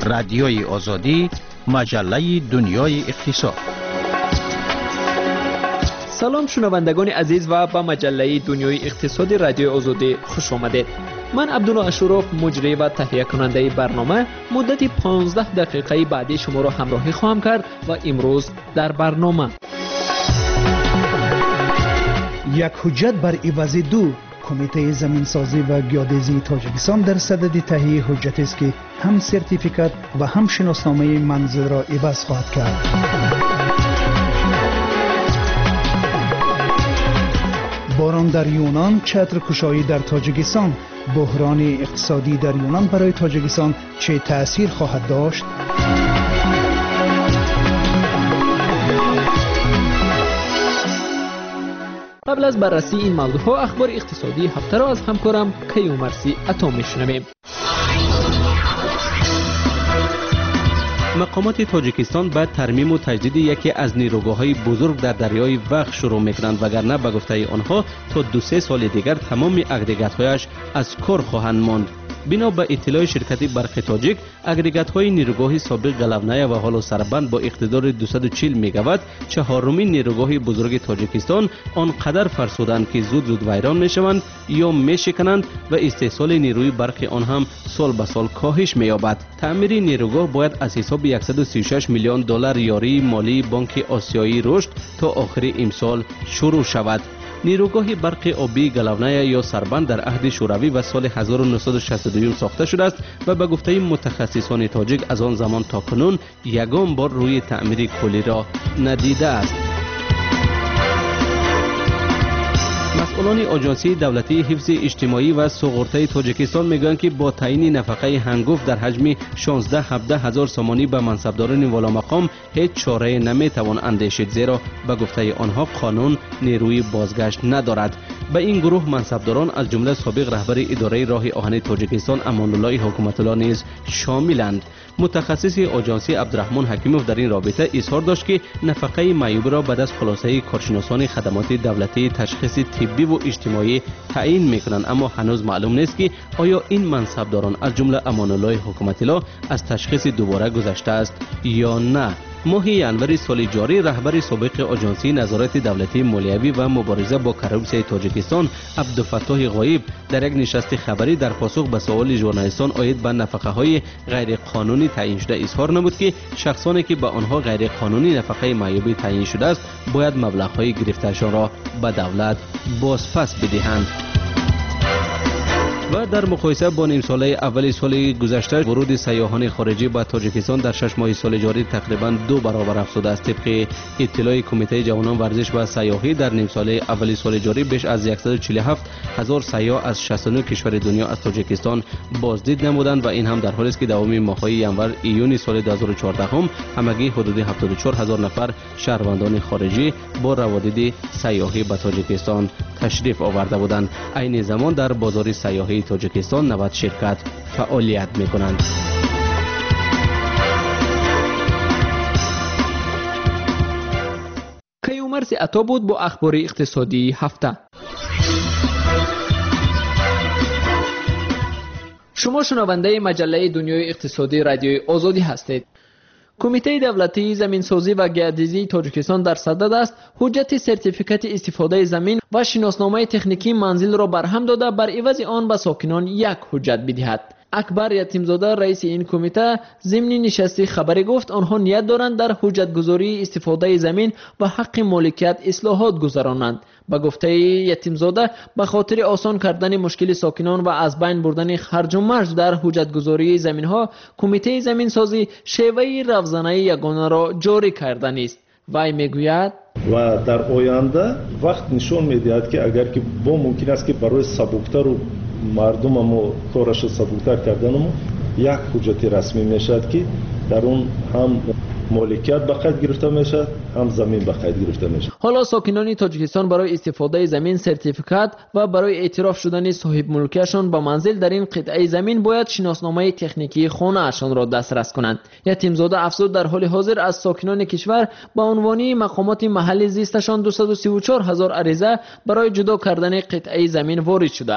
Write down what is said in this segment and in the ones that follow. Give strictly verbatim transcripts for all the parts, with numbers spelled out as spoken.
رادیوی آزادی، مجله دنیای اقتصاد. سلام شنوندگان عزیز و به مجله دنیای اقتصادی رادیوی آزادی خوش آمدید. من عبدالله اشرف، مجری و تهیه کننده برنامه، مدت پانزده دقیقه بعدی شما را همراهی خواهم کرد و امروز در برنامه یک حجت بر عوض دو. کمیته زمینسازی و گیاه‌دزدی تاجیکستان در صدد تهیه حجتی است که هم سرتیفیکات و هم شناسنامه منزل را عوض خواهد کرد. باران در یونان، چتر کشایی در تاجیکستان. بحران اقتصادی در یونان برای تاجیکستان چه تأثیر خواهد داشت؟ قبل از بررسی این موضوعها اخبار اقتصادی هفته را از همکارم کیومرثی عطا میشنویم. مقامات تاجیکستان بعد ترمیم و تجدید یکی از نیروگاه‌های بزرگ در دریای وقت شروع می‌کنند، وگرنه به گفته آنها تا دو سه سال دیگر تمام اگریگات‌هایش از کار خواهند ماند. بنا به اطلاع شرکت برق تاجیک، اگریگات‌های نیروگاه سابق قلعه‌نیا و حالا سربند با اقتدار دویست و چهل مگاوات چهارمین نیروگاه بزرگ تاجیکستان آنقدر فرسودند که زود زود ویران می‌شوند یا می‌شکنند و استحصال نیروی برق آن هم سال به سال کاهش می‌یابد. تعمیر نیروگاه باید از حساب صد و سی و شش میلیون دلار یاری مالی بانک آسیایی رشد تا آخر امسال شروع شود. نیروگاه برق آبی قلعه‌نیا یا سربند در عهد شوروی و سال هزار و نهصد و شصت و دو ساخته شده است و به گفته متخصصان تاجیک از آن زمان تا کنون یگان بار روی تعمیر کلی را ندیده است. مسئولان آژانسی دولتی حفظ اجتماعی و سوغورته تاجیکستان میگویند که با تعیین نفقه هنگفت در حجم شانزده هفده هزار سامانی به منصبداران والا مقام هیچ چاره نمیتوان اندیشید، زیرا به گفته آنها قانون نیروی بازگشت ندارد. به این گروه منصبداران از جمله سابق رهبر اداره راه آهن تاجیکستان امان الله حکومت الله نیز شاملند. متخصص آژانسی عبدالرحمن حکیموف در این رابطه اظهار داشت که نفقه معیوب را بعد از خلاصه کارشناسان خدمات دولتی تشخیص طبی و اجتماعی تعیین میکنند، اما هنوز معلوم نیست که آیا این منصبداران از جمله امان الله حکومت الله از تشخیص دوباره گذشته است یا نه. ماه ینوری سال جاری رهبر سابق آژانسی نظارت دولتی مالیوی و مبارزه با کروپسیون تاجیکستان عبدالفتاح غایب در یک نشست خبری در پاسخ به سوال ژورنالیستان عاید به نفقه های غیر قانونی تعیین شده اظهار نمود که شخصانی که به آنها غیر قانونی نفقه معیوب تعیین شده است باید مبلغ های گرفتهشان را به دولت بازپس بدهند. و در مقایسه با نیم ساله اول سال گذشته ورود سیاحان خارجی به تاجیکستان در شش ماه سال جاری تقریبا دو برابر افزوده است. طبق اطلاع کمیته جوانان ورزش و سیاحی در نیم ساله اول سال جاری بیش از صد و چهل و هفت هزار سیاح از شصت و نه کشور دنیا از تاجیکستان بازدید نمودند و این هم در حالی است که دوام ماه‌های ینور ایون سال دو هزار و چهارده هم همگی حدود هفتاد و چهار هزار نفر شهروندان خارجی با روادید سیاحی به تاجیکستان تشریف آورده بودند. عین زمان در بازار سیاحی تاجیکستان نود شرکت فعالیت می‌کنند. کیومرثی عطا بود با اخبار اقتصادی هفته. شما شنونده مجله دنیای اقتصادی رادیوی آزادی هستید. کمیته دولتی زمینسازی و گیاه‌دزدی تاجیکستان در صدد است حجت سرتیفیکات استفاده زمین و شناسنامه تکنیکی منزل را برهم داده بر عوض آن به ساکنان یک حجت بدهد. اکبر یتیمزاده رئیس این کمیته ضمن نشستی خبری گفت آنها نیت دارند در حجت گذاری استفاده زمین و حق مالکیت اصلاحات گذرانند. با گفته یتیمزاده به خاطر آسان کردن مشکل ساکنان و از بین بردن خرج و مرج در حجت گذاری زمین ها، کمیته زمین سازی شیوه روزانه یگانه را جاری کردن است. وی میگوید و در آینده وقت نشون میدهد که اگر که با ممکن است که برای سبکتر و مردم ما کارش سبکتر کردن یک حجت رسمی میشد که در اون هم مالکیت به قید گرفته میشه، هم زمین به قید گرفته میشه. حالا ساکنان تاجیکستان برای استفاده زمین سرتیفیکات و برای اعتراف شدن صاحب ملکیشان با منزل در این قطعه زمین باید شناسنامه تکنیکی خانه اشان را دسترس کنند. یتیمزاده افزود در حال حاضر از ساکنان کشور با عنوان مقامات محلی زیستشان دویست و سی و چهار هزار عریضه برای جدا کردن قطعه زمین وارد شده است.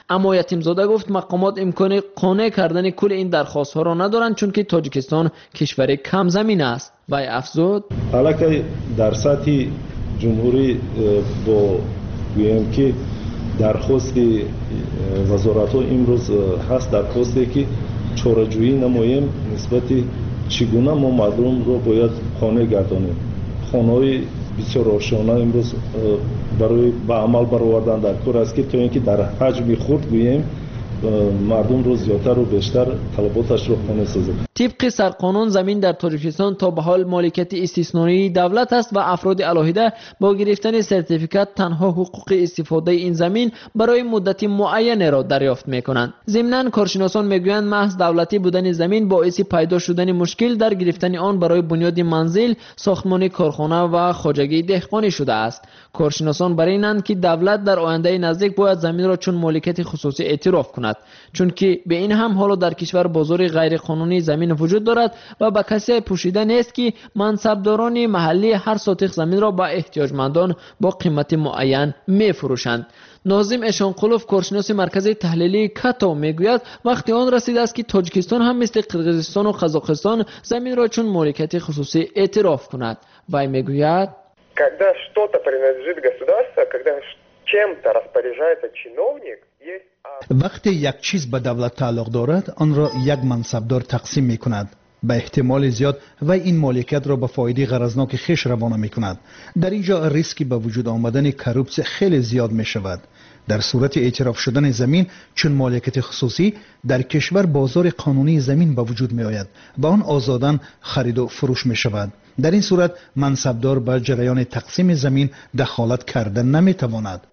اما یتیمزاده گفت مقامات امکان قانع کردن کل این درخواست ها را ندارند چون که تاجیکستان کشور کم زمین است. وی افزود حالا در سطح جمهوری با گویم که درخواست وزارت ها امروز هست، درخواستی که چاره‌جویی نماییم نسبت چگونه ما مردم رو باید قانع گردانیم. خانه‌های بسیار روشنه امروز برای به عمل برآوردن در کار است که تا اینکه در حجم خرد گوییم مردم رو زیادتر و بیشتر طلباتش رو خانه سازد. طبق سرقانون زمین در تاجیکستان تا به حال مالکیت استثنایی دولت است و افراد علاهده با گرفتن سرتیفیکات تنها حقوق استفاده این زمین برای مدت معین را دریافت می‌کنند. ضمناً کارشناسان میگویند محض دولتی بودن زمین باعث پیدا شدن مشکل در گرفتن آن برای بنیاد منزل، ساختمان کارخانه و خواجگی دهقانی شده است. کارشناسان بر اینند که دولت در آینده نزدیک باید زمین را چون مالکیت خصوصی اعتراف کند، چون که به این هم حالا در کشور بازار غیر قانونی زمین وجود دارد و به کسی پوشیده نیست که منصبداران محلی هر ساتق زمین را به احتیاجمندان با قیمت معین می فروشند. ناظم اشانقلوف کارشناس مرکز تحلیلی کاتو میگوید وقتی آن رسیده است که تاجیکستان هم مثل قرقیزستان و قزاقستان زمین را چون مالکیت خصوصی اعتراف کند. وی میگوید когда что-то принадлежит государству, когда чем-то распоряжается чиновник, وقتی یک چیز به دولت تعلق دارد آن را یک منصبدار تقسیم می کند. به احتمال زیاد و این مالکیت را به فایده غرضناک خیش روانه می کند. در اینجا ریسکی به وجود آمدن کروپسی خیلی زیاد می شود. در صورت اعتراف شدن زمین چون مالکیت خصوصی در کشور بازار قانونی زمین به وجود می آید و آن آزاداً خرید و فروش می شود. در این صورت منصبدار به جریان تقسیم زمین دخالت کردن نمی تواند.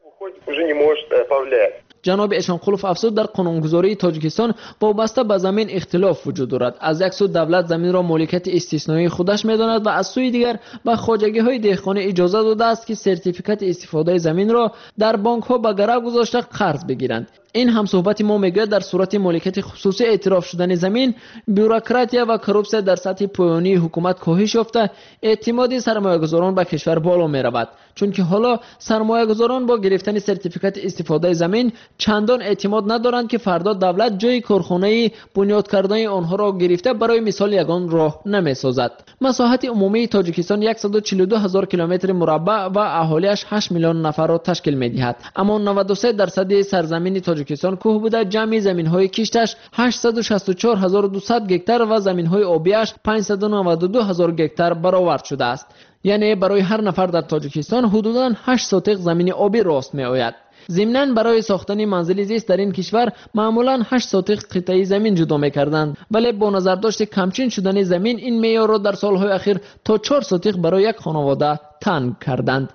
جناب اشانقلوف افزود در قانونگذاری تاجیکستان وابسته به زمین اختلاف وجود دارد. از یک سو دولت زمین را مالکیت استثنایی خودش می‌داند و از سوی دیگر به خواجگی‌های دهقانی اجازه داده است که سرتیفیکات استفاده زمین را در بانک‌ها به گرو گذاشته قرض بگیرند. این هم صحبت ما میگه در صورت مالکیت خصوصی اعتراف شدن زمین بیوروکراتیا و کروپسی در سطح پایانی حکومت کاهش یافته، اعتماد سرمایه‌گذاران به کشور بالا می‌رود، چون که حالا سرمایه‌گذاران با گرفتن سرتیفیکات استفاده زمین چندان اعتماد ندارند که فردا دولت جای کارخانه بنیاد کردن آنها را گرفته برای مثال یگان راه نمی‌سازد. مساحت عمومی تاجیکستان صد و چهل و دو هزار کیلومتر مربع و اهالیش هشت میلیون نفر را تشکیل می‌دهد، اما نود و سه درصد سرزمین تاجیکستان کوه بوده. جمعی زمین‌های کشتش هشتصد و شصت و چهار هزار و دویست گکتار و زمین‌های آبیش پانصد و نود و دو هزار گکتار برآورد شده است. یعنی برای هر نفر در تاجیکستان حدوداً هشت ساتق زمین آبی راست می‌آید. ضمناً برای ساختن منزل زیست در این کشور معمولاً هشت ساتق قطعه زمین جدا می‌کردند، ولی با نظرداشت کمچین شدن زمین این معیار را در سال‌های اخیر تا چهار ساتق برای یک خانواده تنگ کردند.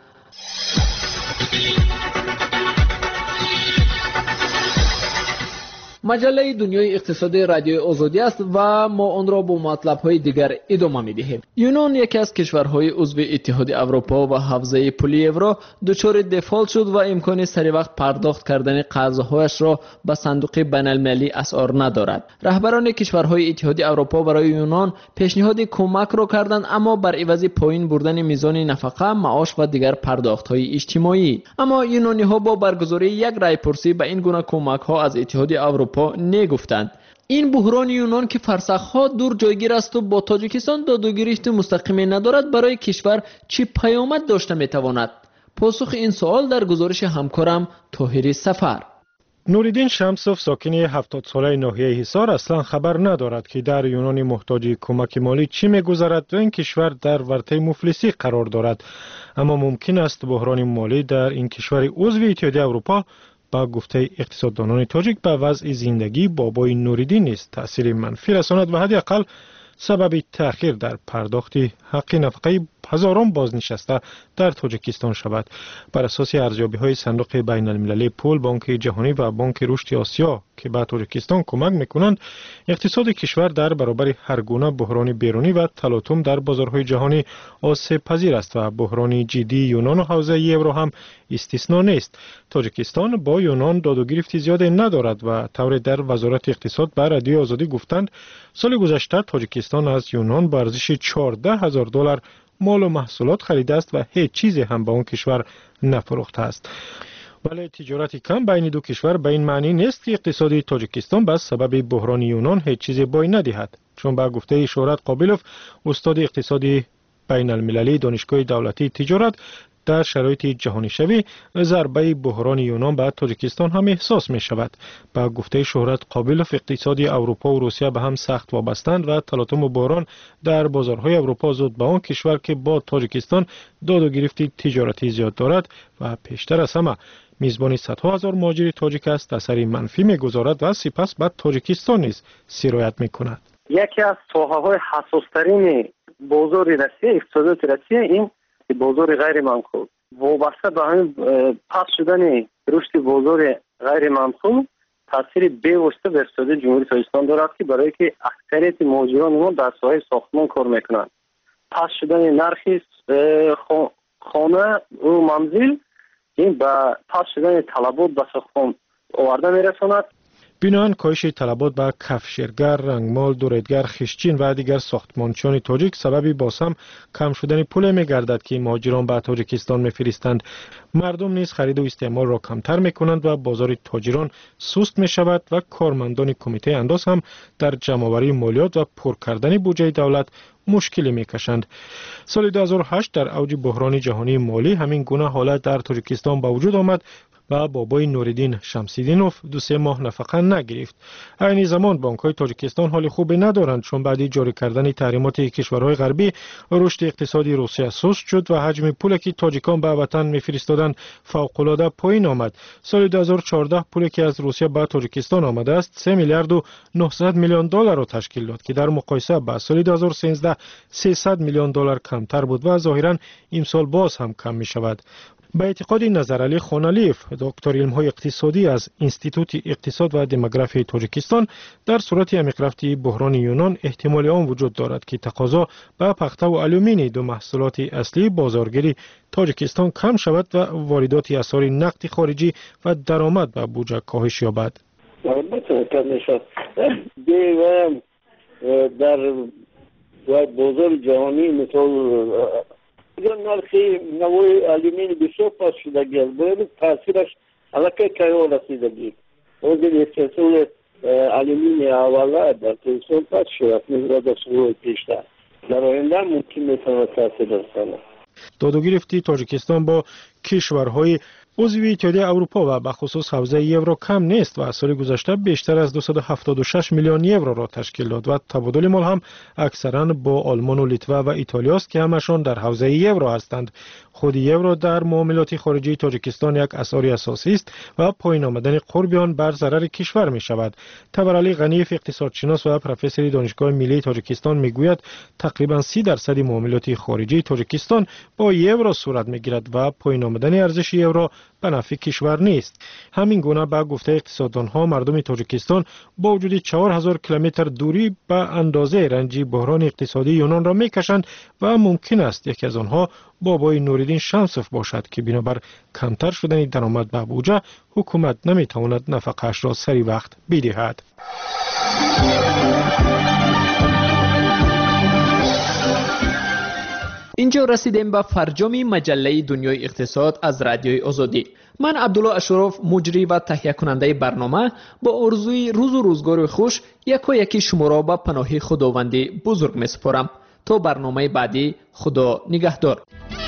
مجله دنیای اقتصادی رادیوی آزادی است و ما آن را با مطلب‌های دیگر ادامه می‌دهیم. یونان یکی از کشورهای عضو اتحاد اروپا و حوزه پولی یورو دچار دفالت شد و امکان سری وقت پرداخت کردن قرضهایش را به صندوق بین‌المللی اسعار ندارد. رهبران کشورهای اتحاد اروپا برای یونان پیشنهاد کمک را کردند، اما بر عوض پایین بردن میزان نفقه، معاش و دیگر پرداخت‌های اجتماعی. اما یونانی‌ها با برگزاری یک رای‌پرسی به این گونه کمک‌ها از اتحاد اروپا نگفتند. این بحران یونان که فرسخ‌ها دور جایگیر است و با تاجیکستان داد و گریخت مستقیمی ندارد برای کشور چه پیامد داشته میتواند؟ پاسخ این سوال در گزارش همکارم طاهری سفر. نوریدین شمسوف ساکن هفتاد ساله ناحیه حصار اصلا خبر ندارد که در یونان محتاج کمک مالی چی میگذرد و این کشور در ورطه مفلسی قرار دارد. اما ممکن است بحران مالی در این کشور عضو اتحاد اروپا با گفته اقتصاددانان تاجیک به وضع زندگی بابای نوریدین نیست تأثیر منفی رساند و حداقل سبب تأخیر در پرداخت حق نفقه هزاران بازنشسته در تاجیکستان شود. بر اساس ارزیابی‌های صندوق بین‌المللی پول، بانک جهانی و بانک رشد آسیا که به تاجیکستان کمک می‌کنند، اقتصاد کشور در برابر هر گونه بحران بیرونی و تلاطم در بازارهای جهانی آسیب پذیر است و بحران جدی یونان و حوزه یورو هم استثنا نیست. تاجیکستان با یونان داد و گرفت زیادی ندارد و طور در وزارت اقتصاد به رادیو آزادی گفتند سال گذشته تاجیکستان از یونان به ارزش چهارده هزار دلار مال و محصولات خریده است و هیچ چیزی هم به اون کشور نفروخته است. ولی تجارت کم بین دو کشور به این معنی نیست که اقتصادی تاجیکستان به سبب بحران یونان هیچ چیز بای ندهد، چون به گفته شهرت قابلوف، استاد اقتصادی بین المللی دانشگاه دولتی تجارت، در شرایط جهانی شوی ضربه بحران یونان به تاجیکستان هم احساس می شود. با گفته شهرت قابلوف، اقتصادی اروپا و روسیه به هم سخت وابستند و تلاطم بحران در بازارهای اروپا زود به آن کشور که با تاجیکستان داد و گرفت تجارتی زیاد دارد و پیشتر از همه میزبانی صدها هزار مهاجر تاجیک است اثری منفی میگذارد و سپس به تاجیکستان نیز سرایت میکند. یکی از ساحه‌های حساس‌ترین بازار روسیه، اقتصادات روسیه، این بازار غیر منقول وابسته به همین پس شدن رشد بازار غیر منقول تاثیر بی‌واسطه بر اقتصاد جمهوری تاجیکستان دارد که برای که اکثریت مهاجران ما در ساحه ساختمان کار میکنند. پس شدن نرخ خانه و منزل این با پس شدن طلبات به ساختمان آورده میرساند. بنابراین کاهش طلبات به کفشرگر، رنگمال، دوریدگر، خشچین و دیگر ساختمانچیان تاجیک سببی باز هم کم شدن پول می‌گردد که مهاجران به تاجیکستان می‌فرستند. مردم نیز خرید و استعمال را کمتر می‌کنند و بازار تاجران سست می‌شود و کارمندان کمیته انداز هم در جمع‌آوری مالیات و پر کردن بودجه دولت مشکلی می‌کشند. سال دو هزار و هشت در اوج بحران جهانی مالی همین گونه حالت در تاجیکستان به وجود آمد و بابای نوردین شمسیدینوف دو سه ماه نفقه نگرفت. این زمان بانک‌های تاجیکستان حال خوبی ندارند، چون بعد جاری کردن تحریمات کشورهای غربی رشد اقتصادی روسیه سست شد و حجم پولی که تاجیکان به وطن می‌فرستادند فوق‌العاده پایین آمد. سال دو هزار و چهارده پولی که از روسیه به تاجیکستان آمده است سه میلیارد و نهصد میلیون دلار را تشکیل داد که در مقایسه با سال دو هزار و سیزده سیصد میلیون دلار کمتر بود و ظاهراً امسال باز هم کم می‌شود. به اعتقاد نظرعلی خانالیف، دکتر علم‌های اقتصادی از انستیتوت اقتصاد و دموگرافی تاجیکستان، در صورت عمیق‌رفتی بحران یونان احتمال آن وجود دارد که تقاضا به پخته و آلومینی دو محصولات اصلی بازارگیری تاجیکستان کم شود و واردات اسعار نقد خارجی و درآمد به بودجه کاهش یابد. در بازار جهانی مثل اگر نرخی نوای آلومینی بسیار پاس شده باید تاثیرش علاقه کهو رسیدگی وزن استحصال آلومینی اولا در تاثیر پاس شده نظر در سوی پیشتر در آینده ممکن میتونه تاثیر رسانه. داد و گرفتی تاجیکستان با کشورهای عضو اتحادیه اروپا و به خصوص حوزه یورو کم نیست و سال گذشته بیشتر از دویست و هفتاد و شش میلیون یورو را تشکیل داد و تبادل مال هم اکثرا با آلمان و لیتوا و ایتالیا است که همشان در حوزه یورو هستند. خود یورو در معاملات خارجی تاجیکستان یک اسعار اساسی است و پایین آمدن قرب آن بر ضرر کشور می شود. تبرعلی غنیف، اقتصادشناس و پروفسور دانشگاه ملی تاجیکستان میگوید تقریبا سی درصد معاملات خارجی تاجیکستان با یورو صورت میگیرد و پایین آمدن ارزش یورو به نفع کشور نیست. همین گونه به گفته اقتصاددانها مردم تاجیکستان با وجود چهار هزار کیلومتر دوری به اندازه رنج بحران اقتصادی یونان را میکشند و ممکن است یکی از آنها بابای نوردین شمسوف باشد که بنابر کمتر شدن درآمد به بودجه حکومت نمیتواند نفقه‌اش را سری وقت بدهد. اینجا رسیدیم به فرجام مجله دنیای اقتصاد از رادیوی آزادی. من عبدالله اشرف، مجری و تهیه کننده برنامه، با آرزوی روز و روزگار خوش یکا یکی شما را به پناه خداوندی بزرگ می سپارم. تا برنامه بعدی، خدا نگهدار.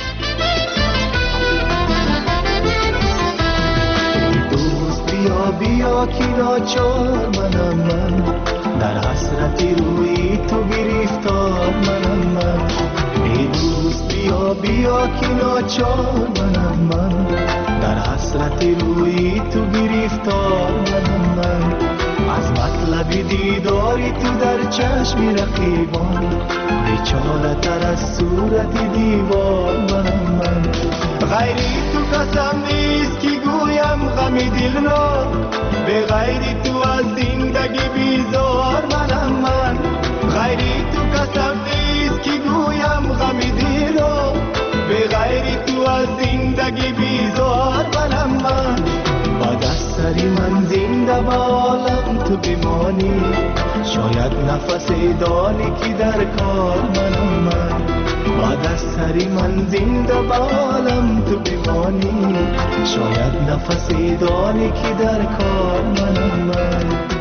دوست بیا بیا کی ناچار منم من، در حسرتی روی تو گرفتار منم من. ای دوست بیا بیا کی ناچار منم من، در حسرتی روی تو گرفتار منم من. از مطلب دیداری تو در چشم رقیبان، بیچاره تر از صورت دیوار منم من. غیری تو قسم نیست که گویم غم دلناک، به غیری تو از زندگی بیزار منم من. غیری تو قسم نیست که گویم غم دلناک، به غیری تو از زندگی بیزار منم من. با دست سری من من زنده به عالم تو بمانی، شاید نفس دانی که در کار منم من. بعد از سری من زنده به عالم تو بمانی، شاید نفس دانی که در کار منم من.